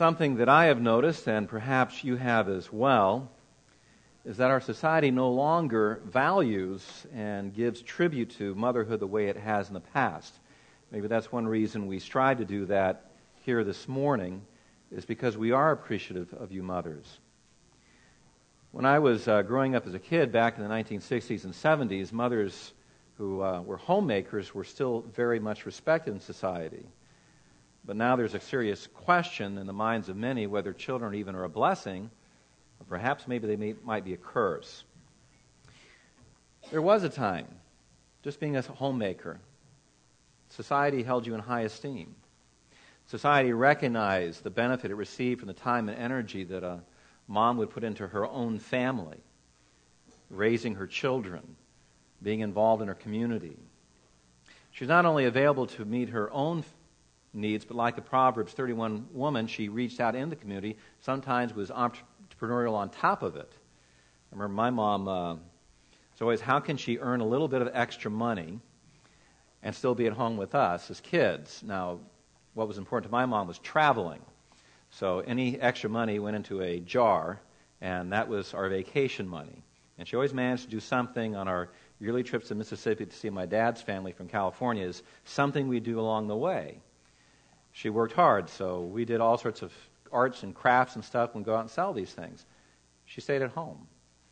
Something that I have noticed, and perhaps you have as well, is that our society no longer values and gives tribute to motherhood the way it has in the past. Maybe that's one reason we strive to do that here this morning, is because we are appreciative of you mothers. When I was growing up as a kid back in the 1960s and 70s, mothers who were homemakers were still very much respected in society. But now there's a serious question in the minds of many whether children even are a blessing, or perhaps maybe they might be a curse. There was a time, just being a homemaker, society held you in high esteem. Society recognized the benefit it received from the time and energy that a mom would put into her own family, raising her children, being involved in her community. She's not only available to meet her own needs, but like the Proverbs 31 woman, she reached out in the community, sometimes was entrepreneurial on top of it. I remember my mom, was always, how can she earn a little bit of extra money and still be at home with us as kids? Now, what was important to my mom was traveling. So any extra money went into a jar, and that was our vacation money. And she always managed to do something on our yearly trips to Mississippi to see my dad's family from California, is something we do along the way. She worked hard, so we did all sorts of arts and crafts and stuff and go out and sell these things. She stayed at home.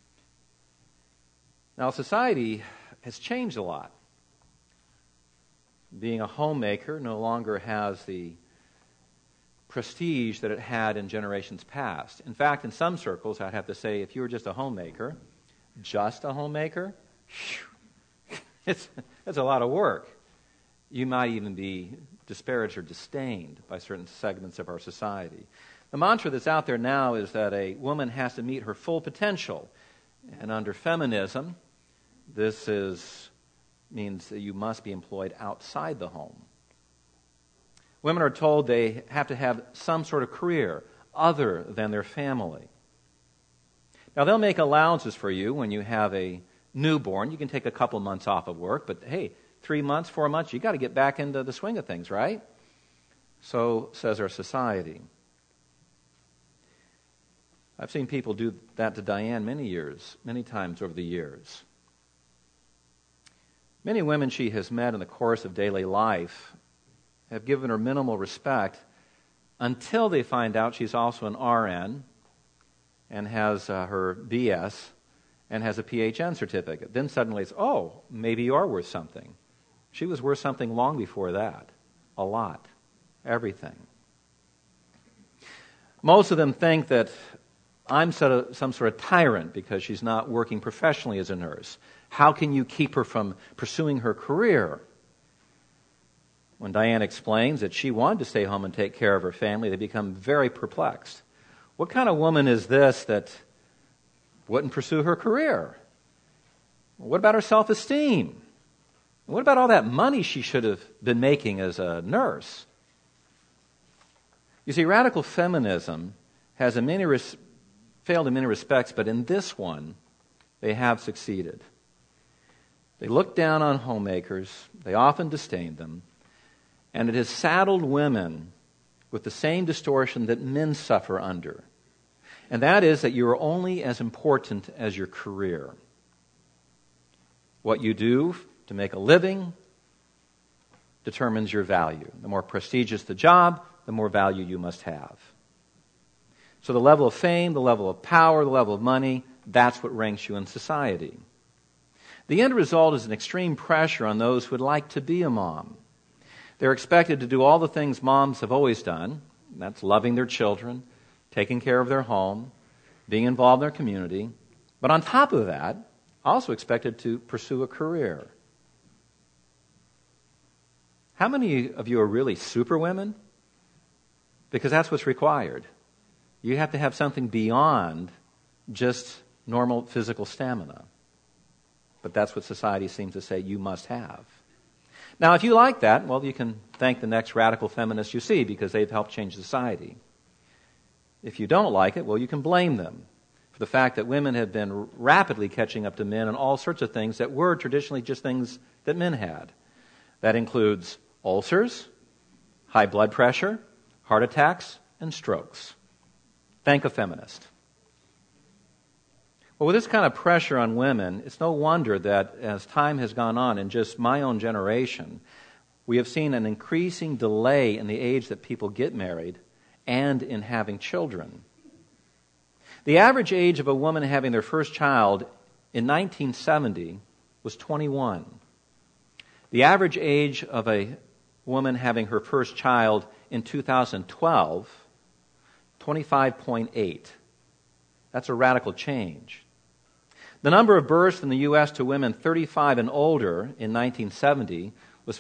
Now, society has changed a lot. Being a homemaker no longer has the prestige that it had in generations past. In fact, in some circles, I'd have to say, if you were just a homemaker, it's a lot of work. You might even be disparaged or disdained by certain segments of our society. The mantra that's out there now is that a woman has to meet her full potential. And under feminism, this means that you must be employed outside the home. Women are told they have to have some sort of career other than their family. Now, they'll make allowances for you when you have a newborn. You can take a couple months off of work, but hey, 3 months, 4 months, you got to get back into the swing of things, right? So says our society. I've seen people do that to Diane many times over the years. Many women she has met in the course of daily life have given her minimal respect until they find out she's also an RN and has her BS and has a PhD certificate. Then suddenly it's, oh, maybe you are worth something. She was worth something long before that. A lot. Everything. Most of them think that I'm some sort of tyrant because she's not working professionally as a nurse. How can you keep her from pursuing her career? When Diane explains that she wanted to stay home and take care of her family, they become very perplexed. What kind of woman is this that wouldn't pursue her career? What about her self-esteem? What about all that money she should have been making as a nurse? You see, radical feminism has failed in many respects, but in this one, they have succeeded. They look down on homemakers, they often disdain them, and it has saddled women with the same distortion that men suffer under. And that is that you are only as important as your career. What you do to make a living determines your value. The more prestigious the job, the more value you must have. So the level of fame, the level of power, the level of money, that's what ranks you in society. The end result is an extreme pressure on those who would like to be a mom. They're expected to do all the things moms have always done. That's loving their children, taking care of their home, being involved in their community. But on top of that, also expected to pursue a career. How many of you are really super women? Because that's what's required. You have to have something beyond just normal physical stamina. But that's what society seems to say you must have. Now, if you like that, well, you can thank the next radical feminist you see because they've helped change society. If you don't like it, well, you can blame them for the fact that women have been rapidly catching up to men on all sorts of things that were traditionally just things that men had. That includes ulcers, high blood pressure, heart attacks, and strokes. Thank a feminist. Well, with this kind of pressure on women, it's no wonder that as time has gone on in just my own generation, we have seen an increasing delay in the age that people get married and in having children. The average age of a woman having their first child in 1970 was 21. The average age of a woman having her first child in 2012, 25.8. That's a radical change. The number of births in the U.S. to women 35 and older in 1970 was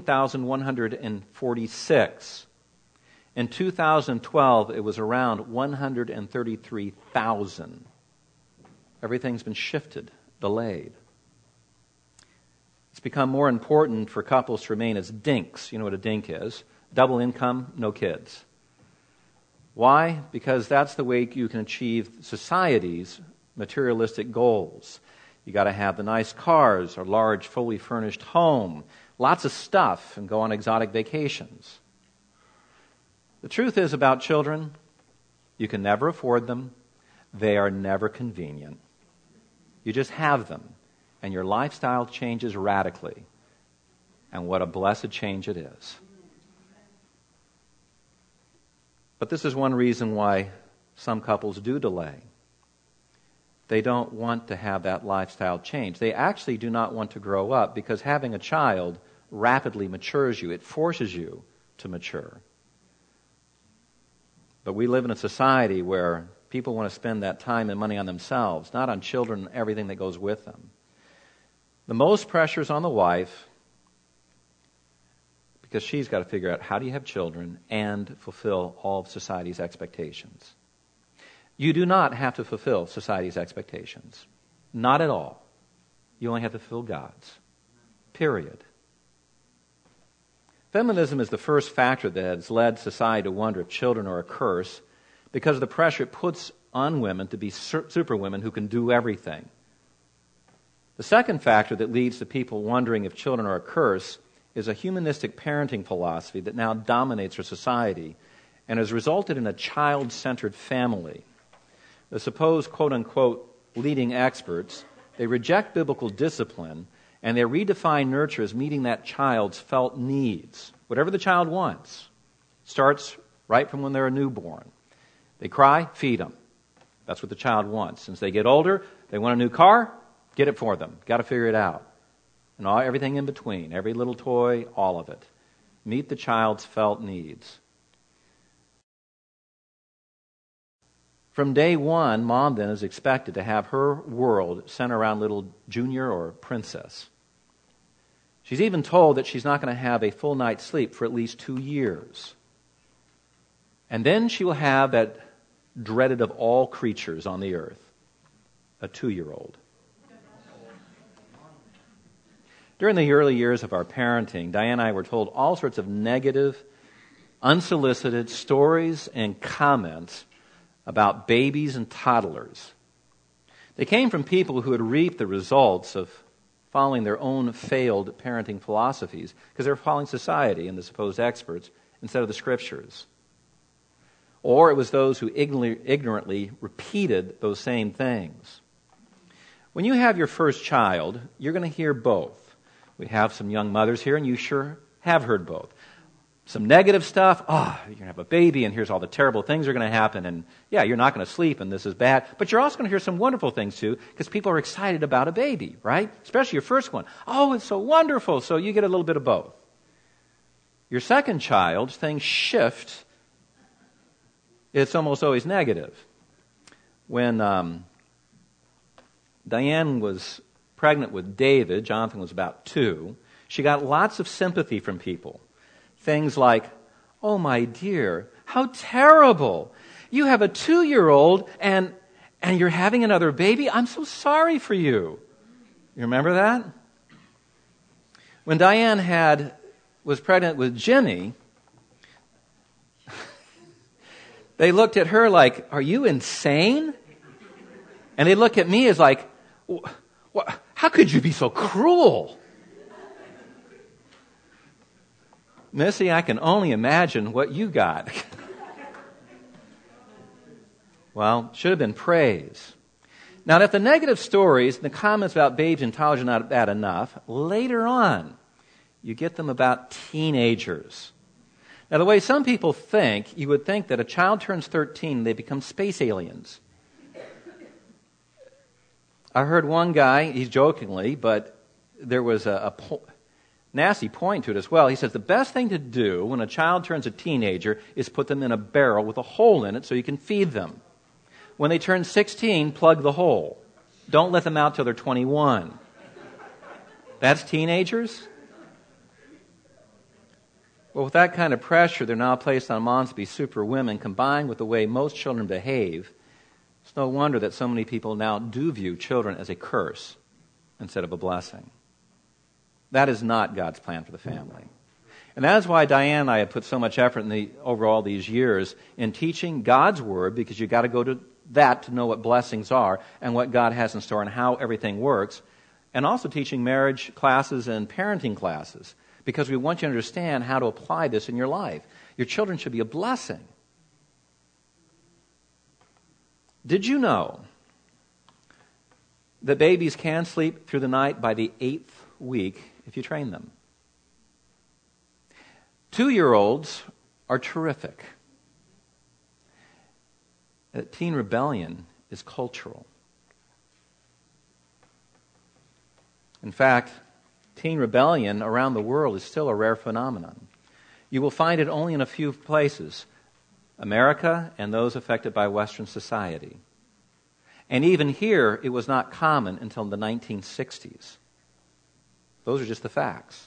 14,146. In 2012, it was around 133,000. Everything's been shifted, delayed. It's become more important for couples to remain as dinks. You know what a dink is. Double income, no kids. Why? Because that's the way you can achieve society's materialistic goals. You got to have the nice cars, or large, fully furnished home, lots of stuff, and go on exotic vacations. The truth is about children, you can never afford them. They are never convenient. You just have them, and your lifestyle changes radically. And what a blessed change it is. But this is one reason why some couples do delay. They don't want to have that lifestyle change. They actually do not want to grow up because having a child rapidly matures you. It forces you to mature. But we live in a society where people want to spend that time and money on themselves, not on children and everything that goes with them. The most pressure is on the wife because she's got to figure out how do you have children and fulfill all of society's expectations. You do not have to fulfill society's expectations. Not at all. You only have to fulfill God's. Period. Feminism is the first factor that has led society to wonder if children are a curse because of the pressure it puts on women to be superwomen who can do everything. The second factor that leads to people wondering if children are a curse is a humanistic parenting philosophy that now dominates our society and has resulted in a child-centered family. The supposed quote-unquote leading experts, they reject biblical discipline and they redefine nurture as meeting that child's felt needs. Whatever the child wants. Starts right from when they're a newborn. They cry, feed them. That's what the child wants. Since they get older, they want a new car, get it for them. Got to figure it out. And everything in between, every little toy, all of it. Meet the child's felt needs. From day one, mom then is expected to have her world centered around little Junior or Princess. She's even told that she's not going to have a full night's sleep for at least 2 years. And then she will have that dreaded of all creatures on the earth, a 2-year-old. During the early years of our parenting, Diane and I were told all sorts of negative, unsolicited stories and comments about babies and toddlers. They came from people who had reaped the results of following their own failed parenting philosophies because they were following society and the supposed experts instead of the Scriptures. Or it was those who ignorantly repeated those same things. When you have your first child, you're going to hear both. We have some young mothers here, and you sure have heard both. Some negative stuff, you're going to have a baby, and here's all the terrible things are going to happen, and yeah, you're not going to sleep, and this is bad. But you're also going to hear some wonderful things, too, because people are excited about a baby, right? Especially your first one. Oh, it's so wonderful, so you get a little bit of both. Your second child, things shift. It's almost always negative. When Diane was pregnant with David, Jonathan was about 2, she got lots of sympathy from people. Things like, oh my dear, how terrible. You have a 2-year-old and you're having another baby? I'm so sorry for you. You remember that? When Diane was pregnant with Jimmy, they looked at her like, are you insane? And they look at me as like, how could you be so cruel? Missy, I can only imagine what you got. Well, should have been praise. Now, if the negative stories and the comments about babes and toddlers are not bad enough, later on, you get them about teenagers. Now, the way some people think, you would think that a child turns 13 and they become space aliens. I heard one guy, he's jokingly, but there was a nasty point to it as well. He says the best thing to do when a child turns a teenager is put them in a barrel with a hole in it so you can feed them. When they turn 16, plug the hole. Don't let them out till they're 21. That's teenagers? Well, with that kind of pressure, they're now placed on moms to be super women, combined with the way most children behave. It's no wonder that so many people now do view children as a curse instead of a blessing. That is not God's plan for the family. And that is why Diane and I have put so much effort over all these years in teaching God's Word, because you've got to go to that to know what blessings are and what God has in store and how everything works, and also teaching marriage classes and parenting classes, because we want you to understand how to apply this in your life. Your children should be a blessing. Did you know that babies can sleep through the night by the 8th week if you train them? 2-year-olds are terrific. Teen rebellion is cultural. In fact, teen rebellion around the world is still a rare phenomenon. You will find it only in a few places: America and those affected by Western society. And even here, it was not common until the 1960s. Those are just the facts.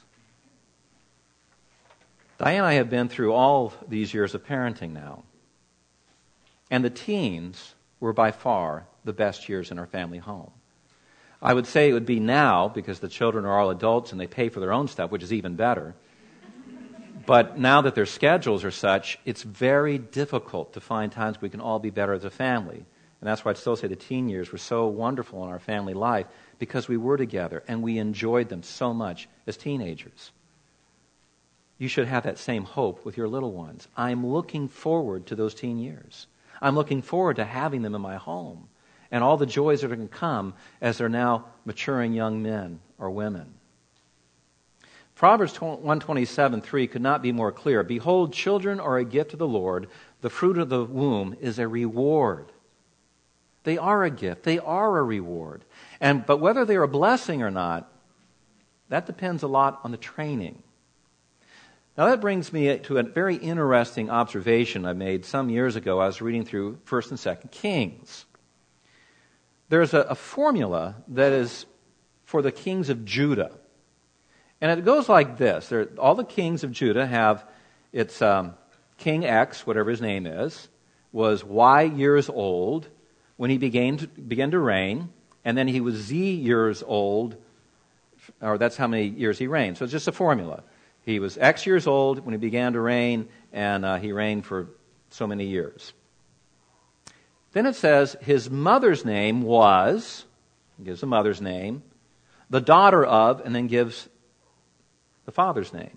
Diane and I have been through all these years of parenting now. And the teens were by far the best years in our family home. I would say it would be now, because the children are all adults and they pay for their own stuff, which is even better. But now that their schedules are such, it's very difficult to find times we can all be better as a family. And that's why I'd still say the teen years were so wonderful in our family life, because we were together and we enjoyed them so much as teenagers. You should have that same hope with your little ones. I'm looking forward to those teen years. I'm looking forward to having them in my home and all the joys that are going to come as they're now maturing young men or women. Proverbs 127:3 could not be more clear. Behold, children are a gift of the Lord. The fruit of the womb is a reward. They are a gift. They are a reward. But whether they're a blessing or not, that depends a lot on the training. Now that brings me to a very interesting observation I made some years ago. I was reading through 1st and 2nd Kings. There's a formula that is for the kings of Judah. And it goes like this. All the kings of Judah have, it's King X, whatever his name is, was Y years old when he began to reign, and then he was Z years old, or that's how many years he reigned. So it's just a formula. He was X years old when he began to reign, and he reigned for so many years. Then it says his mother's name was, gives the mother's name, the daughter of, and then gives the father's name.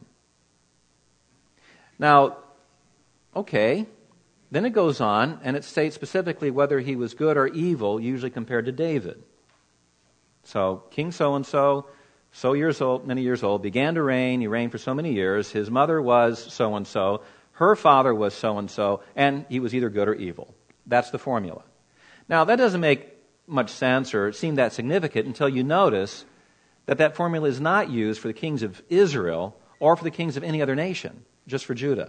Now, okay, then it goes on, and it states specifically whether he was good or evil, usually compared to David. So, King so-and-so, many years old, began to reign. He reigned for so many years. His mother was so-and-so. Her father was so-and-so. And he was either good or evil. That's the formula. Now, that doesn't make much sense or seem that significant until you notice that formula is not used for the kings of Israel or for the kings of any other nation, just for Judah.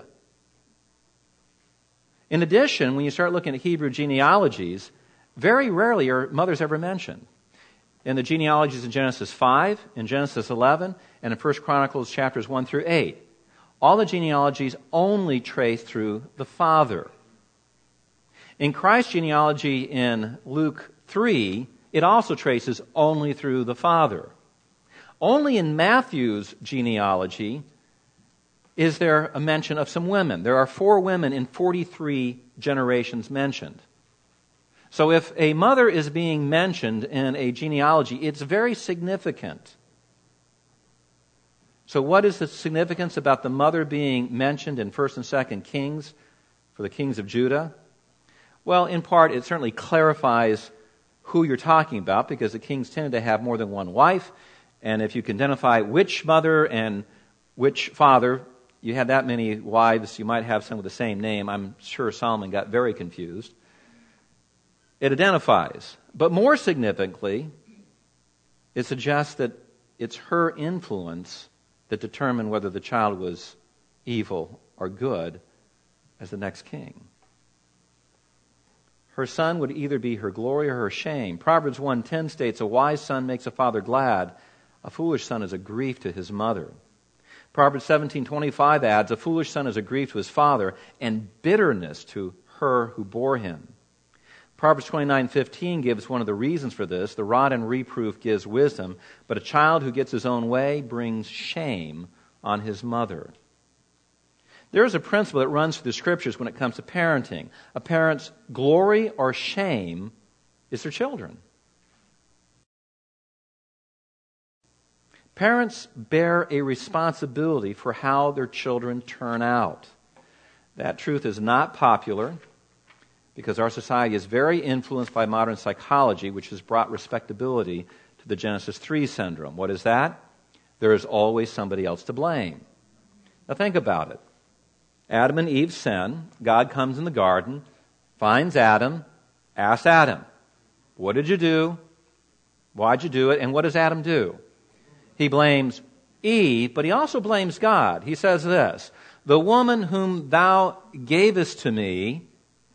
In addition, when you start looking at Hebrew genealogies, very rarely are mothers ever mentioned. In the genealogies in Genesis 5, in Genesis 11, and in 1 Chronicles chapters 1 through 8. All the genealogies only trace through the father. In Christ's genealogy in Luke 3, it also traces only through the father. Only in Matthew's genealogy is there a mention of some women. There are 4 women in 43 generations mentioned. So if a mother is being mentioned in a genealogy, it's very significant. So what is the significance about the mother being mentioned in 1st and 2nd Kings for the kings of Judah? Well, in part, it certainly clarifies who you're talking about, because the kings tended to have more than one wife, and if you can identify which mother and which father, you had that many wives, you might have some with the same name. I'm sure Solomon got very confused. It identifies. But more significantly, it suggests that it's her influence that determined whether the child was evil or good as the next king. Her son would either be her glory or her shame. Proverbs 1:10 states, "A wise son makes a father glad. A foolish son is a grief to his mother." Proverbs 17:25 adds, "A foolish son is a grief to his father, and bitterness to her who bore him." Proverbs 29:15 gives one of the reasons for this. "The rod and reproof gives wisdom, but a child who gets his own way brings shame on his mother." There is a principle that runs through the Scriptures when it comes to parenting. A parent's glory or shame is their children. Parents bear a responsibility for how their children turn out. That truth is not popular because our society is very influenced by modern psychology, which has brought respectability to the Genesis 3 syndrome. What is that? There is always somebody else to blame. Now think about it. Adam and Eve sin. God comes in the garden, finds Adam, asks Adam, "What did you do? Why'd you do it?" And what does Adam do? He blames Eve, but he also blames God. He says this, "The woman whom thou gavest to me,"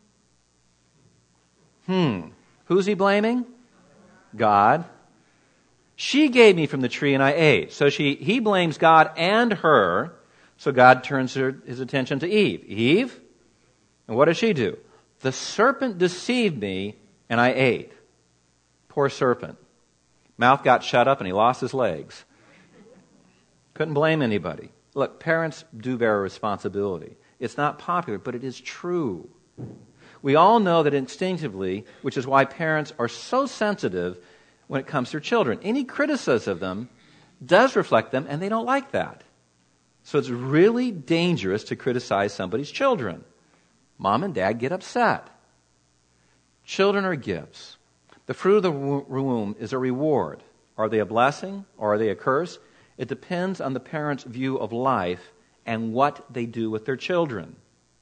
who's he blaming? God. "She gave me from the tree and I ate." So he blames God and her. So God turns his attention to Eve. "Eve, and what does she do? The serpent deceived me and I ate." Poor serpent. Mouth got shut up and he lost his legs. Couldn't blame anybody. Look, parents do bear a responsibility. It's not popular, but it is true. We all know that instinctively, which is why parents are so sensitive when it comes to their children. Any criticism of them does reflect them, and they don't like that. So it's really dangerous to criticize somebody's children. Mom and dad get upset. Children are gifts. The fruit of the womb is a reward. Are they a blessing or are they a curse? It depends on the parent's view of life and what they do with their children.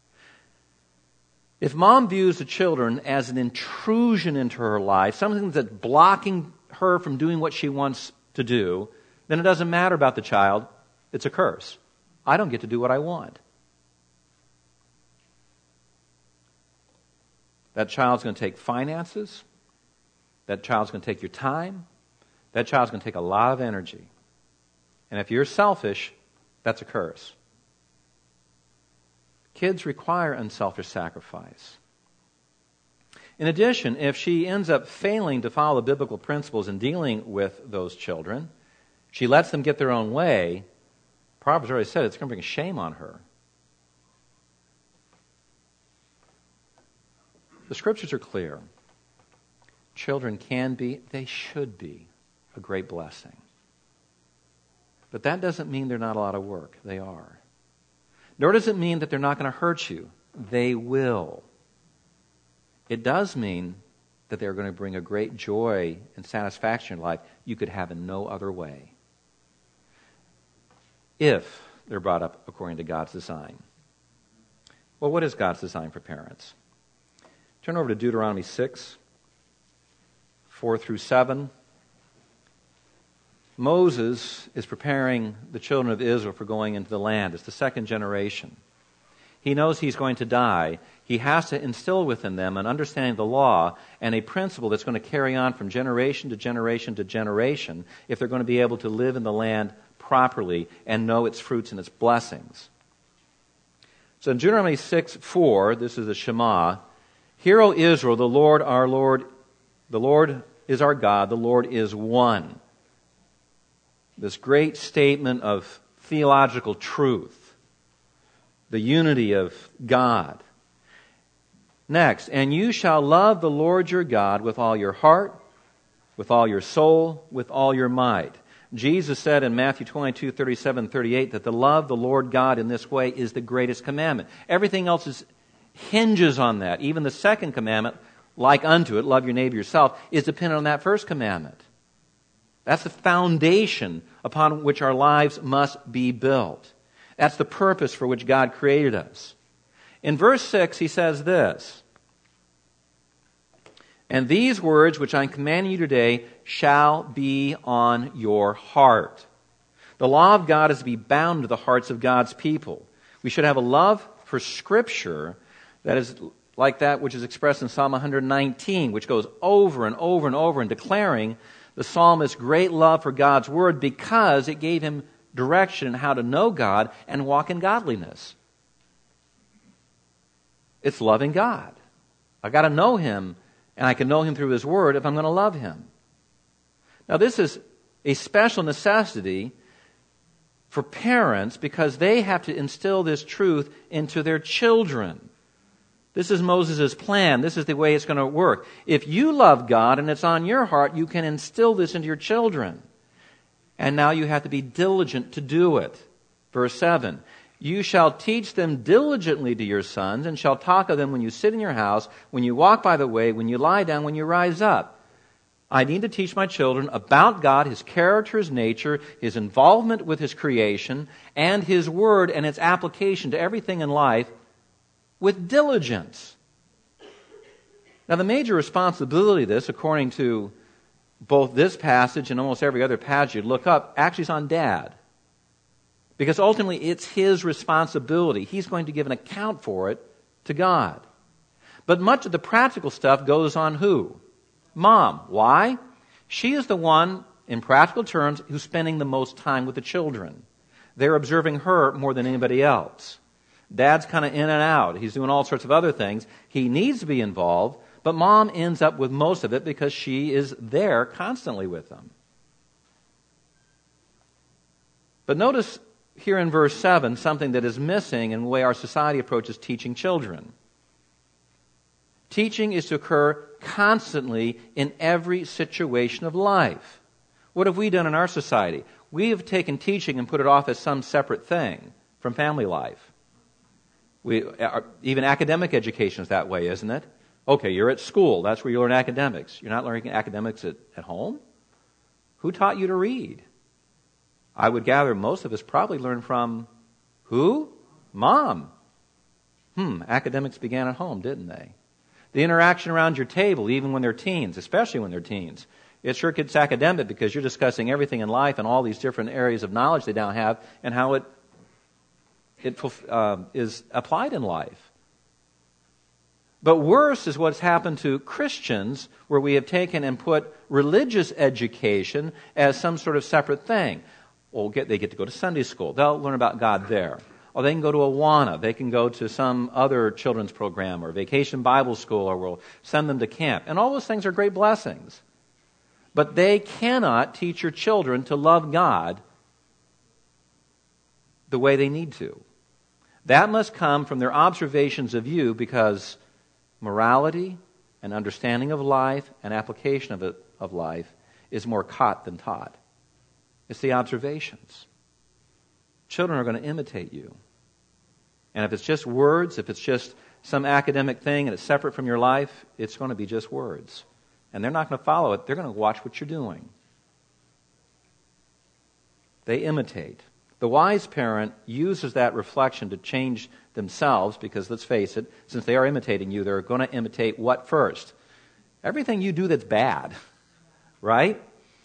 If mom views the children as an intrusion into her life, something that's blocking her from doing what she wants to do, then it doesn't matter about the child. It's a curse. I don't get to do what I want. That child's going to take finances. That child's going to take your time. That child's going to take a lot of energy. And if you're selfish, that's a curse. Kids require unselfish sacrifice. In addition, if she ends up failing to follow biblical principles in dealing with those children, she lets them get their own way, Proverbs already said it's going to bring shame on her. The Scriptures are clear. Children can be, they should be, a great blessing. But that doesn't mean they're not a lot of work. They are. Nor does it mean that they're not going to hurt you. They will. It does mean that they're going to bring a great joy and satisfaction in life you could have in no other way, if they're brought up according to God's design. Well, what is God's design for parents? Turn over to Deuteronomy 6, 4 through 7. Moses is preparing the children of Israel for going into the land. It's the second generation. He knows he's going to die. He has to instill within them an understanding of the law and a principle that's going to carry on from generation to generation to generation if they're going to be able to live in the land properly and know its fruits and its blessings. So in Deuteronomy 6:4, this is the Shema. "Hear, O Israel, the Lord our Lord, the Lord is our God, the Lord is one." This great statement of theological truth, the unity of God. Next, "And you shall love the Lord your God with all your heart, with all your soul, with all your might." Jesus said in Matthew 22:37-38 that to love the Lord God in this way is the greatest commandment. Everything else hinges on that. Even the second commandment, like unto it, love your neighbor yourself, is dependent on that first commandment. That's the foundation upon which our lives must be built. That's the purpose for which God created us. In verse 6, he says this, "And these words which I am commanding you today shall be on your heart." The law of God is to be bound to the hearts of God's people. We should have a love for Scripture that is like that which is expressed in Psalm 119, which goes over and over and over and declaring the psalmist's great love for God's Word because it gave him direction in how to know God and walk in godliness. It's loving God. I've got to know Him, and I can know Him through His Word if I'm going to love Him. Now, this is a special necessity for parents because they have to instill this truth into their children. This is Moses' plan. This is the way it's going to work. If you love God and it's on your heart, you can instill this into your children. And now you have to be diligent to do it. Verse 7, "You shall teach them diligently to your sons, and shall talk of them when you sit in your house, when you walk by the way, when you lie down, when you rise up." I need to teach my children about God, His character, His nature, His involvement with His creation, and His Word and its application to everything in life with diligence. Now, the major responsibility of this, according to both this passage and almost every other passage you look up, actually is on Dad. Because ultimately it's his responsibility. He's going to give an account for it to God. But much of the practical stuff goes on who? Mom. Why? She is the one, in practical terms, who's spending the most time with the children. They're observing her more than anybody else. Dad's kind of in and out. He's doing all sorts of other things. He needs to be involved, but Mom ends up with most of it because she is there constantly with them. But notice here in verse 7 something that is missing in the way our society approaches teaching children. Teaching is to occur constantly in every situation of life. What have we done in our society? We have taken teaching and put it off as some separate thing from family life. Even academic education is that way, isn't it? Okay, you're at school. That's where you learn academics. You're not learning academics at home? Who taught you to read? I would gather most of us probably learned from who? Mom. Academics began at home, didn't they? The interaction around your table, even when they're teens, especially when they're teens, it sure gets academic because you're discussing everything in life and all these different areas of knowledge they now have and how it is applied in life. But worse is what's happened to Christians where we have taken and put religious education as some sort of separate thing. They get to go to Sunday school. They'll learn about God there. Or they can go to Awana. They can go to some other children's program or vacation Bible school, or we'll send them to camp. And all those things are great blessings. But they cannot teach your children to love God the way they need to. That must come from their observations of you, because morality and understanding of life and application of life is more caught than taught. It's the observations. Children are going to imitate you. And if it's just words, if it's just some academic thing and it's separate from your life, it's going to be just words. And they're not going to follow it. They're going to watch what you're doing. They imitate. The wise parent uses that reflection to change themselves because, let's face it, since they are imitating you, they're going to imitate what first? Everything you do that's bad, right?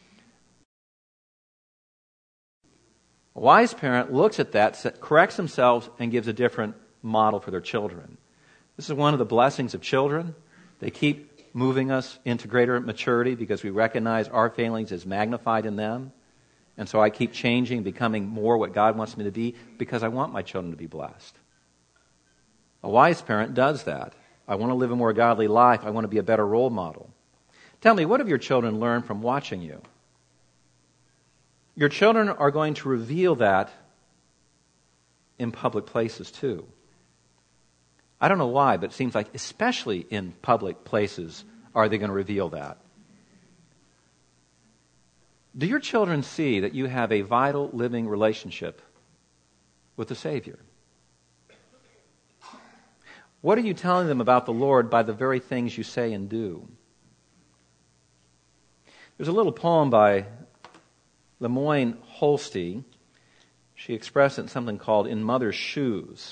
A wise parent looks at that, corrects themselves, and gives a different model for their children. This is one of the blessings of children. They keep moving us into greater maturity because we recognize our failings as magnified in them. And so I keep changing, becoming more what God wants me to be because I want my children to be blessed. A wise parent does that. I want to live a more godly life. I want to be a better role model. Tell me, what have your children learned from watching you? Your children are going to reveal that in public places too. I don't know why, but it seems like especially in public places are they going to reveal that. Do your children see that you have a vital, living relationship with the Savior? What are you telling them about the Lord by the very things you say and do? There's a little poem by Lemoyne Holsty. She expressed it in something called In Mother's Shoes.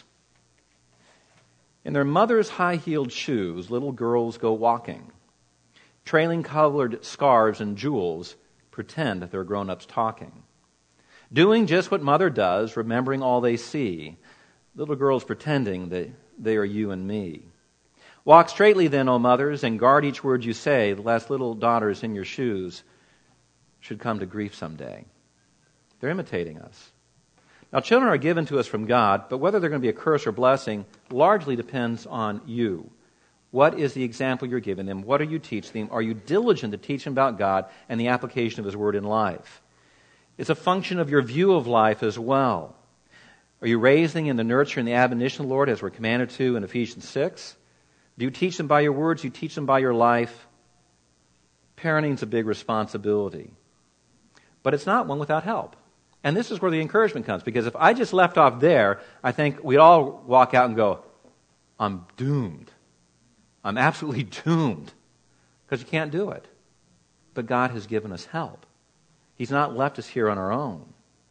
In their mother's high-heeled shoes, little girls go walking. Trailing colored scarves and jewels pretend that they're grown-ups talking. Doing just what mother does, remembering all they see. Little girls pretending that they are you and me. Walk straightly then, O mothers, and guard each word you say, lest little daughters in your shoes should come to grief someday. They're imitating us. Now, children are given to us from God, but whether they're going to be a curse or blessing largely depends on you. What is the example you're giving them? What are you teaching them? Are you diligent to teach them about God and the application of His Word in life? It's a function of your view of life as well. Are you raising in the nurture and the admonition of the Lord as we're commanded to in Ephesians 6? Do you teach them by your words? Do you teach them by your life? Parenting's a big responsibility. But it's not one without help. And this is where the encouragement comes, because if I just left off there, I think we'd all walk out and go, I'm doomed. I'm absolutely doomed. Because you can't do it. But God has given us help. He's not left us here on our own.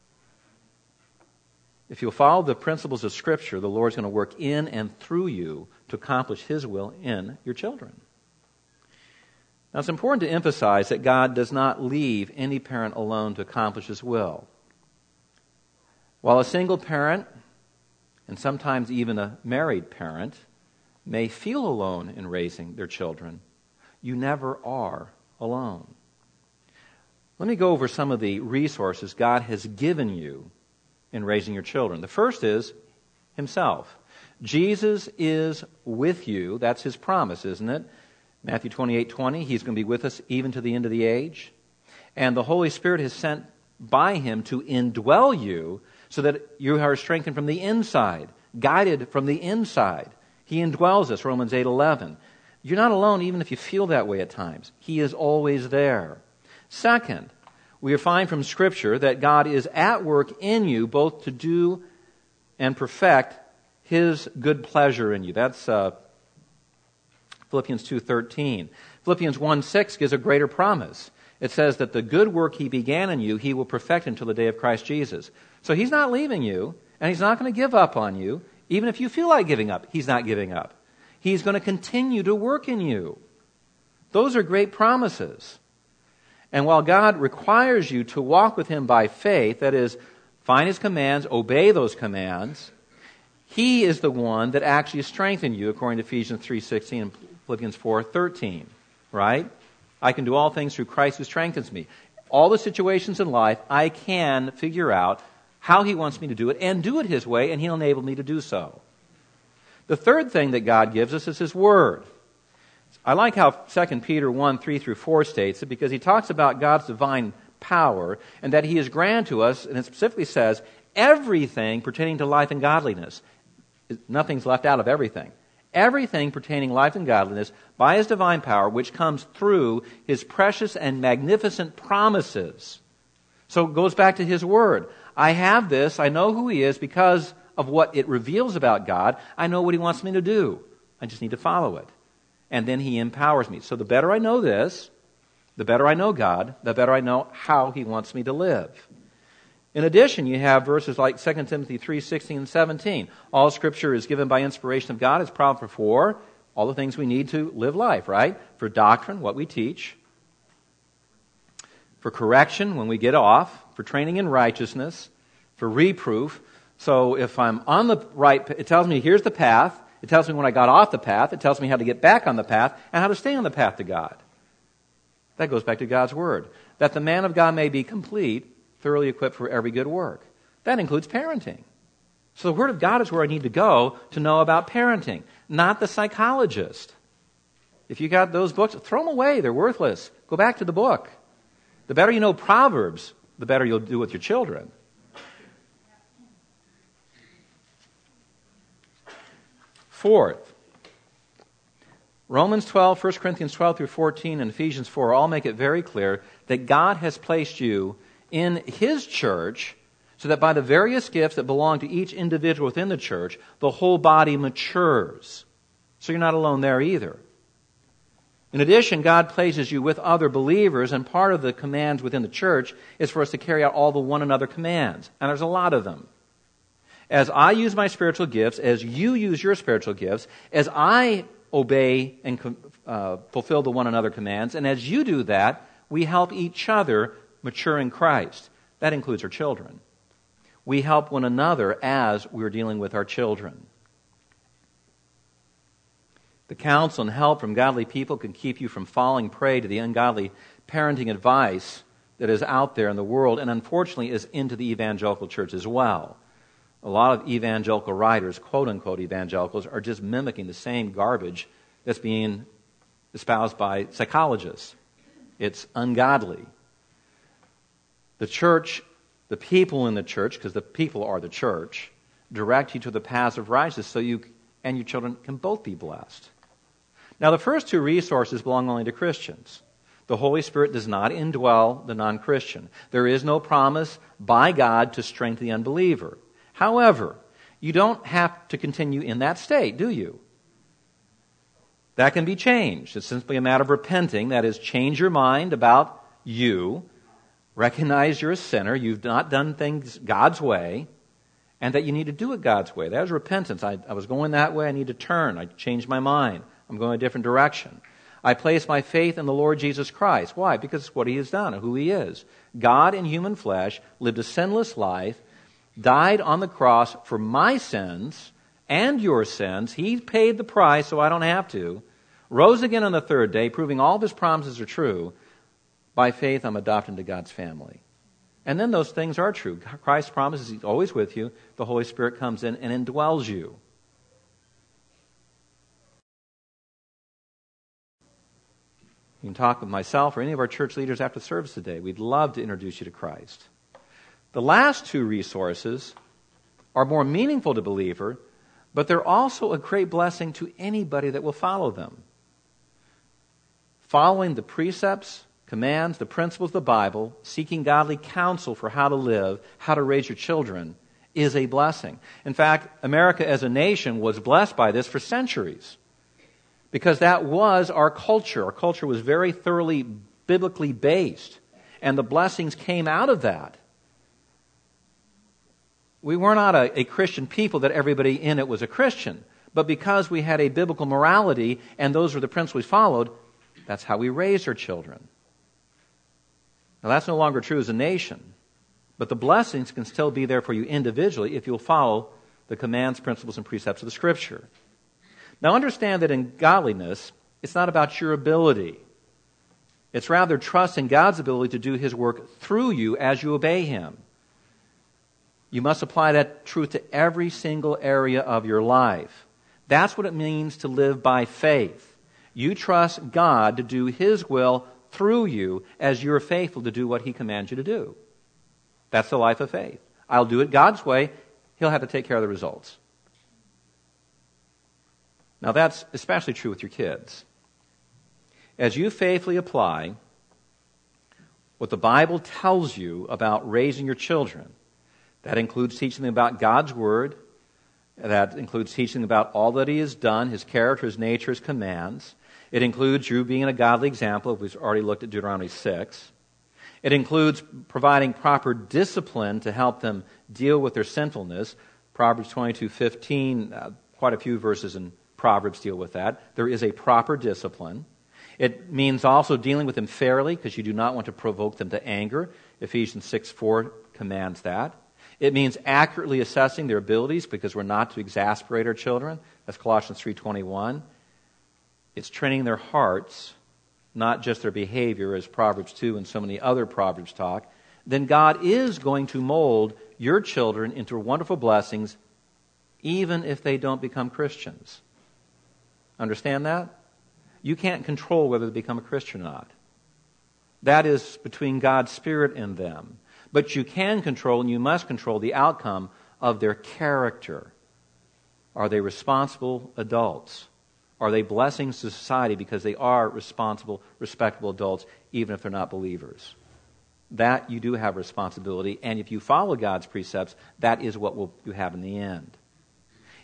If you'll follow the principles of Scripture, the Lord's going to work in and through you to accomplish His will in your children. Now, it's important to emphasize that God does not leave any parent alone to accomplish His will. While a single parent, and sometimes even a married parent, may feel alone in raising their children, you never are alone. Let me go over some of the resources God has given you in raising your children. The first is Himself. Jesus is with you. That's His promise, isn't it? Matthew 28:20, He's going to be with us even to the end of the age. And the Holy Spirit is sent by Him to indwell you so that you are strengthened from the inside, guided from the inside. He indwells us, Romans 8:11. You're not alone even if you feel that way at times. He is always there. Second, we find from Scripture that God is at work in you both to do and perfect His good pleasure in you. That's Philippians 2:13. Philippians 1:6 gives a greater promise. It says that the good work He began in you, He will perfect until the day of Christ Jesus. So He's not leaving you, and He's not going to give up on you. Even if you feel like giving up, He's not giving up. He's going to continue to work in you. Those are great promises. And while God requires you to walk with Him by faith, that is, find His commands, obey those commands, He is the one that actually strengthens you, according to Ephesians 3:16 and Philippians 4:13, right? I can do all things through Christ who strengthens me. All the situations in life, I can figure out how He wants me to do it and do it His way, and He'll enable me to do so. The third thing that God gives us is His Word. I like how 2 Peter 1:3-4 states it, because he talks about God's divine power and that He has granted to us, and it specifically says, everything pertaining to life and godliness. Nothing's left out of everything. Everything pertaining to life and godliness by His divine power, which comes through His precious and magnificent promises. So it goes back to His Word. I have this, I know who He is because of what it reveals about God. I know what He wants me to do. I just need to follow it. And then He empowers me. So the better I know this, the better I know God, the better I know how He wants me to live. In addition, you have verses like 2 Timothy 3:16 and 17. All Scripture is given by inspiration of God. It's profitable for all the things we need to live life, right? For doctrine, what we teach. For correction, when we get off. For training in righteousness. For reproof. So if I'm on the right, it tells me here's the path. It tells me when I got off the path. It tells me how to get back on the path and how to stay on the path to God. That goes back to God's Word. That the man of God may be complete, thoroughly equipped for every good work. That includes parenting. So the Word of God is where I need to go to know about parenting, not the psychologist. If you got those books, throw them away. They're worthless. Go back to the book. The better you know Proverbs, the better you'll do with your children. Fourth, Romans 12, 1 Corinthians 12-14, and Ephesians 4 all make it very clear that God has placed you in His church so that by the various gifts that belong to each individual within the church, the whole body matures. So you're not alone there either. In addition, God places you with other believers, and part of the commands within the church is for us to carry out all the one another commands. And there's a lot of them. As I use my spiritual gifts, as you use your spiritual gifts, as I obey and fulfill the one another commands, and as you do that, we help each other mature in Christ. That includes our children. We help one another as we're dealing with our children. The counsel and help from godly people can keep you from falling prey to the ungodly parenting advice that is out there in the world, and unfortunately is into the evangelical church as well. A lot of evangelical writers, quote-unquote evangelicals, are just mimicking the same garbage that's being espoused by psychologists. It's ungodly. The church, the people in the church, because the people are the church, direct you to the paths of righteousness so you and your children can both be blessed. Now, the first two resources belong only to Christians. The Holy Spirit does not indwell the non-Christian. There is no promise by God to strengthen the unbeliever. However, you don't have to continue in that state, do you? That can be changed. It's simply a matter of repenting. That is, change your mind about you, recognize you're a sinner, you've not done things God's way, and that you need to do it God's way. That is repentance. I was going that way, I need to turn. I changed my mind. I'm going a different direction. I place my faith in the Lord Jesus Christ. Why? Because it's what He has done and who He is. God in human flesh lived a sinless life, died on the cross for my sins and your sins. He paid the price so I don't have to. Rose again on the third day, proving all of His promises are true. By faith, I'm adopted into God's family. And then those things are true. Christ promises He's always with you. The Holy Spirit comes in and indwells you. You can talk with myself or any of our church leaders after the service today. We'd love to introduce you to Christ. The last two resources are more meaningful to the believer, but they're also a great blessing to anybody that will follow them. Following the precepts, commands, the principles of the Bible, seeking godly counsel for how to live, how to raise your children, is a blessing. In fact, America as a nation was blessed by this for centuries, because that was our culture. Our culture was very thoroughly biblically based, and the blessings came out of that. We were not a Christian people that everybody in it was a Christian, but because we had a biblical morality and those were the principles we followed, that's how we raised our children. Now that's no longer true as a nation, but the blessings can still be there for you individually if you'll follow the commands, principles, and precepts of the Scripture. Now understand that in godliness, it's not about your ability. It's rather trust in God's ability to do His work through you as you obey Him. You must apply that truth to every single area of your life. That's what it means to live by faith. You trust God to do His will through you as you're faithful to do what He commands you to do. That's the life of faith. I'll do it God's way. He'll have to take care of the results. Now that's especially true with your kids. As you faithfully apply what the Bible tells you about raising your children, that includes teaching them about God's Word, that includes teaching them about all that He has done, His character, His nature, His commands. It includes you being a godly example. We've already looked at Deuteronomy 6. It includes providing proper discipline to help them deal with their sinfulness. Proverbs 22:15, quite a few verses in Proverbs deal with that. There is a proper discipline. It means also dealing with them fairly, because you do not want to provoke them to anger. Ephesians 6:4 commands that. It means accurately assessing their abilities, because we're not to exasperate our children. That's Colossians 3:21. It's training their hearts, not just their behavior, as Proverbs 2 and so many other Proverbs talk. Then God is going to mold your children into wonderful blessings, even if they don't become Christians. Understand that? You can't control whether they become a Christian or not. That is between God's Spirit and them. But you can control, and you must control, the outcome of their character. Are they responsible adults? Are they blessings to society because they are responsible, respectable adults, even if they're not believers? That you do have responsibility, and if you follow God's precepts, that is what you have in the end.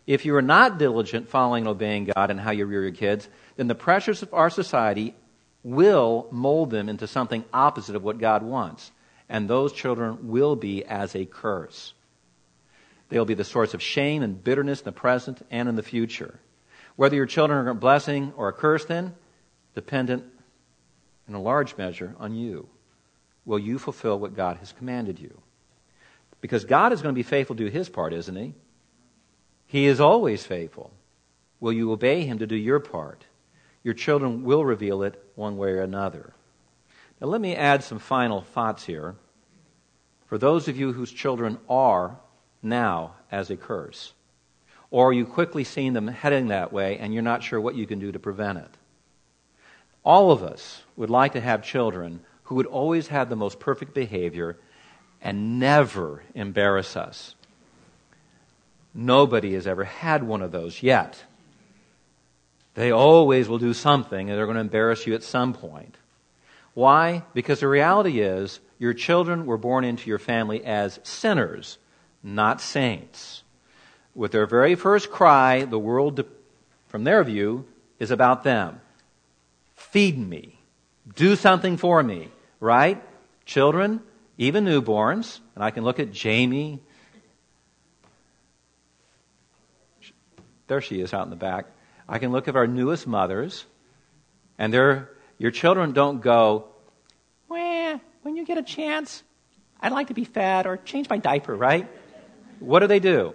If you are not diligent following and obeying God and how you rear your kids, then the pressures of our society will mold them into something opposite of what God wants. And those children will be as a curse. They'll be the source of shame and bitterness in the present and in the future. Whether your children are a blessing or a curse, then, dependent in a large measure on you. Will you fulfill what God has commanded you? Because God is going to be faithful to do His part, isn't He? He is always faithful. Will you obey Him to do your part? Your children will reveal it one way or another. Now let me add some final thoughts here. For those of you whose children are now as a curse, or you quickly seen them heading that way and you're not sure what you can do to prevent it. All of us would like to have children who would always have the most perfect behavior and never embarrass us. Nobody has ever had one of those yet. They always will do something and they're going to embarrass you at some point. Why? Because the reality is your children were born into your family as sinners, not saints. With their very first cry, the world, from their view, is about them. Feed me. Do something for me. Right? Children, even newborns, and I can look at Jamie. There she is out in the back. I can look at our newest mothers, and your children don't go, well, when you get a chance, I'd like to be fed or change my diaper, right? What do?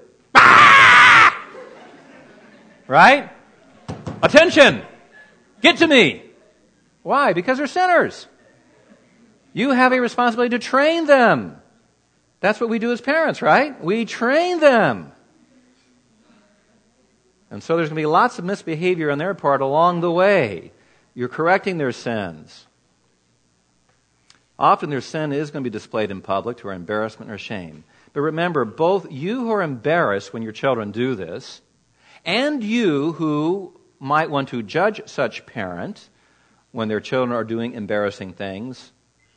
Right? Attention! Get to me! Why? Because they're sinners. You have a responsibility to train them. That's what we do as parents, right? We train them. And so there's going to be lots of misbehavior on their part along the way. You're correcting their sins. Often their sin is going to be displayed in public to our embarrassment or shame. But remember, both you who are embarrassed when your children do this, and you who might want to judge such parent when their children are doing embarrassing things,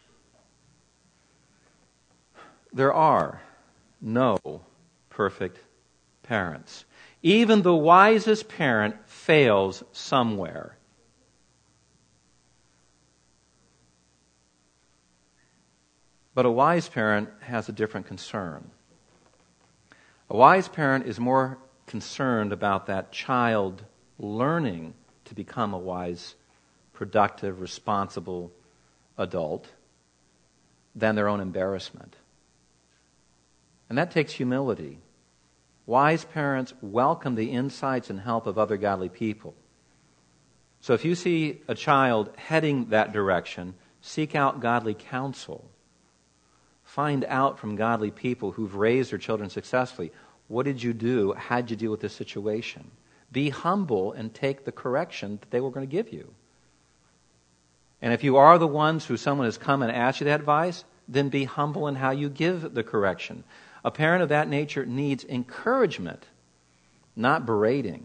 there are no perfect parents. Even the wisest parent fails somewhere. But a wise parent has a different concern. A wise parent is more concerned about that child learning to become a wise, productive, responsible adult than their own embarrassment. And that takes humility. Wise parents welcome the insights and help of other godly people. So if you see a child heading that direction, seek out godly counsel. Find out from godly people who've raised their children successfully. What did you do? How did you deal with this situation? Be humble and take the correction that they were going to give you. And if you are the ones who someone has come and asked you that advice, then be humble in how you give the correction. A parent of that nature needs encouragement, not berating,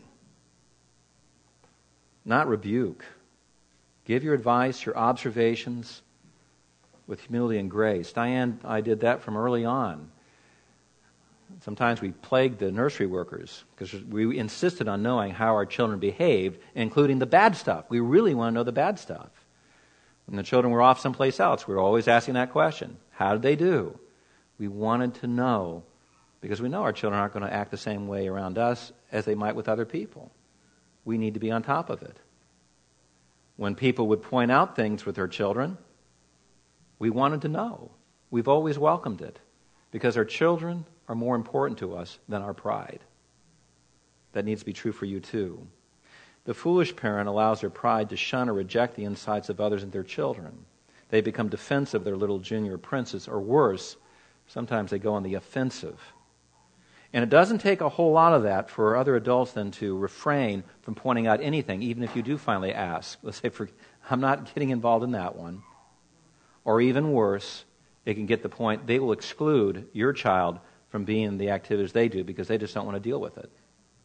not rebuke. Give your advice, your observations with humility and grace. Diane, I did that from early on. Sometimes we plagued the nursery workers because we insisted on knowing how our children behaved, including the bad stuff. We really want to know the bad stuff. When the children were off someplace else, we were always asking that question. How did they do? We wanted to know because we know our children aren't going to act the same way around us as they might with other people. We need to be on top of it. When people would point out things with their children, we wanted to know. We've always welcomed it because our children are more important to us than our pride. That needs to be true for you too. The foolish parent allows their pride to shun or reject the insights of others and their children. They become defensive of their little junior princes, or worse, sometimes they go on the offensive. And it doesn't take a whole lot of that for other adults then to refrain from pointing out anything, even if you do finally ask. Let's say, I'm not getting involved in that one. Or even worse, it can get the point they will exclude your child from being in the activities they do because they just don't want to deal with it.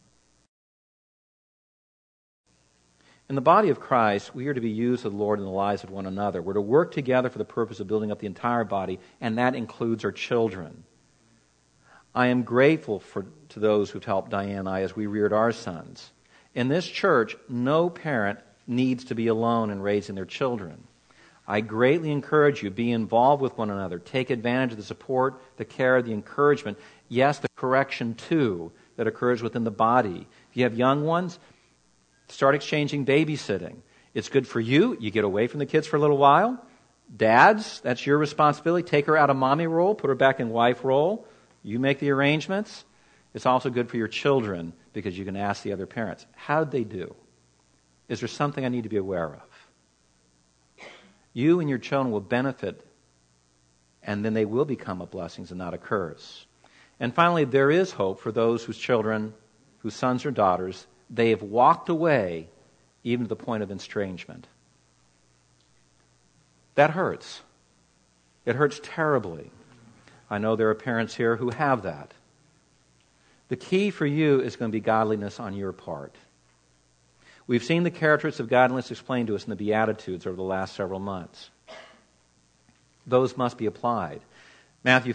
In the body of Christ, we are to be used of the Lord in the lives of one another. We're to work together for the purpose of building up the entire body, and that includes our children. I am grateful to those who've helped Diane and I as we reared our sons. In this church, no parent needs to be alone in raising their children. I greatly encourage you, be involved with one another. Take advantage of the support, the care, the encouragement. Yes, the correction too that occurs within the body. If you have young ones, start exchanging babysitting. It's good for you. You get away from the kids for a little while. Dads, that's your responsibility. Take her out of mommy role, put her back in wife role. You make the arrangements. It's also good for your children because you can ask the other parents, how did they do? Is there something I need to be aware of? You and your children will benefit, and then they will become a blessing and not a curse. And finally, there is hope for those whose children, whose sons or daughters, they have walked away even to the point of estrangement. That hurts. It hurts terribly. I know there are parents here who have that. The key for you is going to be godliness on your part. We've seen the characteristics of godliness explained to us in the Beatitudes over the last several months. Those must be applied. Matthew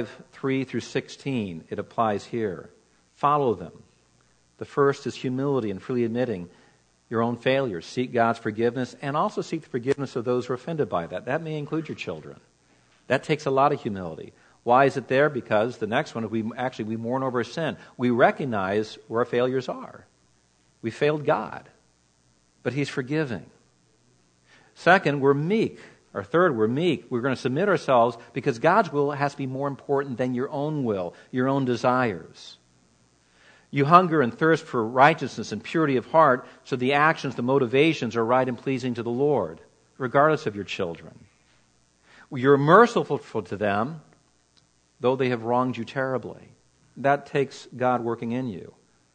5:3-16, it applies here. Follow them. The first is humility and freely admitting your own failures. Seek God's forgiveness and also seek the forgiveness of those who are offended by that. That may include your children. That takes a lot of humility. Why is it there? Because the next one, we mourn over sin. We recognize where our failures are. We failed God, but He's forgiving. Second, we're meek. Or third, we're meek. We're going to submit ourselves because God's will has to be more important than your own will, your own desires. You hunger and thirst for righteousness and purity of heart, so the actions, the motivations are right and pleasing to the Lord, regardless of your children. You're merciful to them, though they have wronged you terribly. That takes God working in you.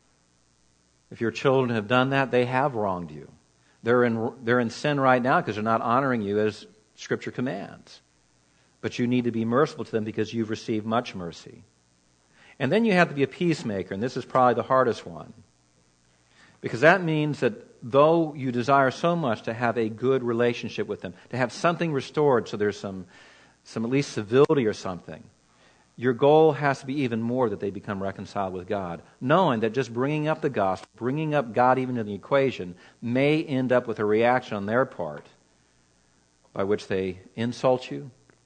If your children have done that, they have wronged you. They're in sin right now because they're not honoring you as Scripture commands. But you need to be merciful to them because you've received much mercy. And then you have to be a peacemaker, and this is probably the hardest one. Because that means that though you desire so much to have a good relationship with them, to have something restored so there's some at least civility or something, your goal has to be even more that they become reconciled with God, knowing that just bringing up the gospel, bringing up God even in the equation, may end up with a reaction on their part by which they insult you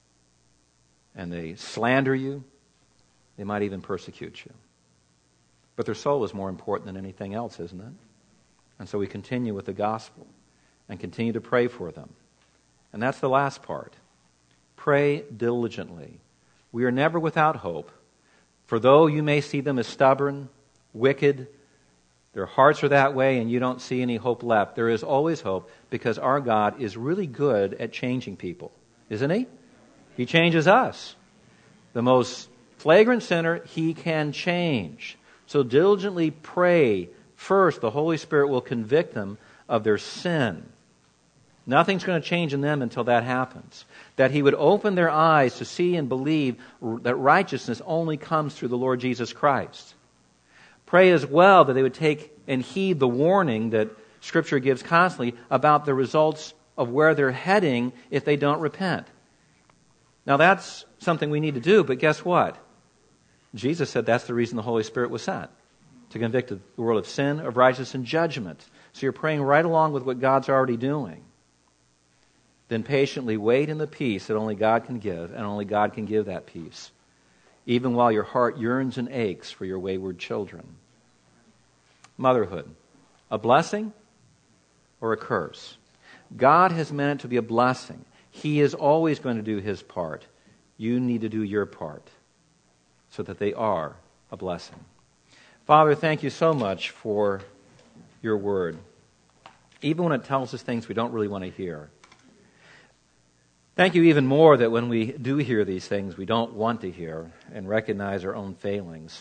and they slander you. They might even persecute you. But their soul is more important than anything else, isn't it? And so we continue with the gospel and continue to pray for them. And that's the last part. Pray diligently. We are never without hope. For though you may see them as stubborn, wicked, their hearts are that way and you don't see any hope left, there is always hope because our God is really good at changing people. Isn't He? He changes us. The most flagrant sinner, He can change. So diligently pray. First, the Holy Spirit will convict them of their sin. Nothing's going to change in them until that happens. That He would open their eyes to see and believe that righteousness only comes through the Lord Jesus Christ. Pray as well that they would take and heed the warning that Scripture gives constantly about the results of where they're heading if they don't repent. Now that's something we need to do, but guess what? Jesus said that's the reason the Holy Spirit was sent, to convict the world of sin, of righteousness, and judgment. So you're praying right along with what God's already doing. Then patiently wait in the peace that only God can give, and only God can give that peace, even while your heart yearns and aches for your wayward children. Motherhood, a blessing or a curse? God has meant it to be a blessing. He is always going to do His part. You need to do your part so that they are a blessing. Father, thank You so much for Your Word, even when it tells us things we don't really want to hear. Thank You even more that when we do hear these things we don't want to hear and recognize our own failings,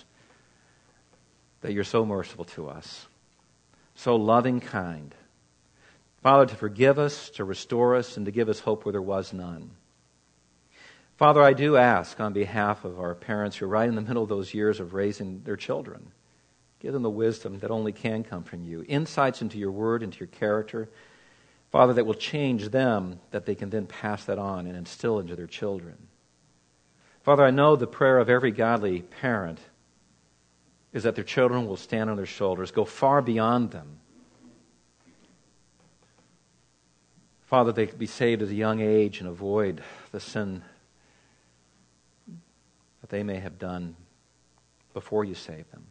that You're so merciful to us, so loving, kind. Father, to forgive us, to restore us, and to give us hope where there was none. Father, I do ask on behalf of our parents who are right in the middle of those years of raising their children, give them the wisdom that only can come from You, insights into Your Word, into Your character, Father, that will change them, that they can then pass that on and instill into their children. Father, I know the prayer of every godly parent is that their children will stand on their shoulders, go far beyond them. Father, they could be saved at a young age and avoid the sin that they may have done before you saved them.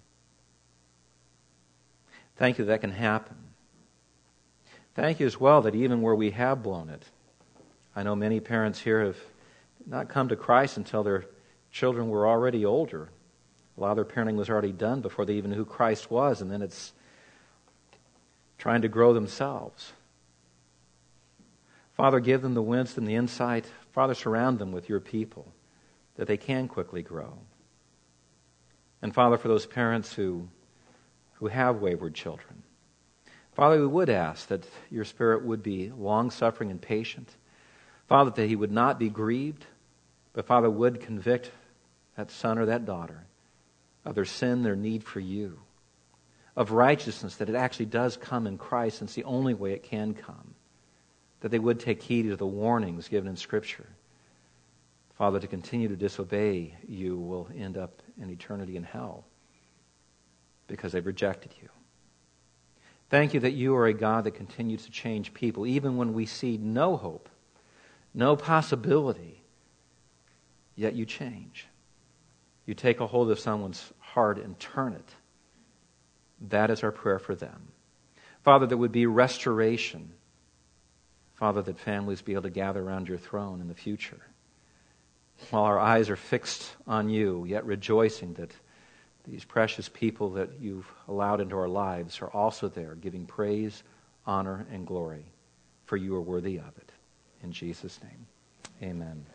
Thank you that can happen. Thank you as well that even where we have blown it, I know many parents here have not come to Christ until their children were already older. A lot of their parenting was already done before they even knew who Christ was, and then it's trying to grow themselves. Father, give them the wisdom, the insight. Father, surround them with your people that they can quickly grow. And Father, for those parents who have wayward children, Father, we would ask that your Spirit would be long-suffering and patient. Father, that he would not be grieved, but Father, would convict that son or that daughter of their sin, their need for you, of righteousness, that it actually does come in Christ, and it's the only way it can come. That they would take heed to the warnings given in Scripture. Father, to continue to disobey you will end up in eternity in hell because they've rejected you. Thank you that you are a God that continues to change people, even when we see no hope, no possibility, yet you change. You take a hold of someone's heart and turn it. That is our prayer for them. Father, there would be restoration. Father, that families be able to gather around your throne in the future. While our eyes are fixed on you, yet rejoicing that these precious people that you've allowed into our lives are also there, giving praise, honor, and glory, for you are worthy of it. In Jesus' name, amen.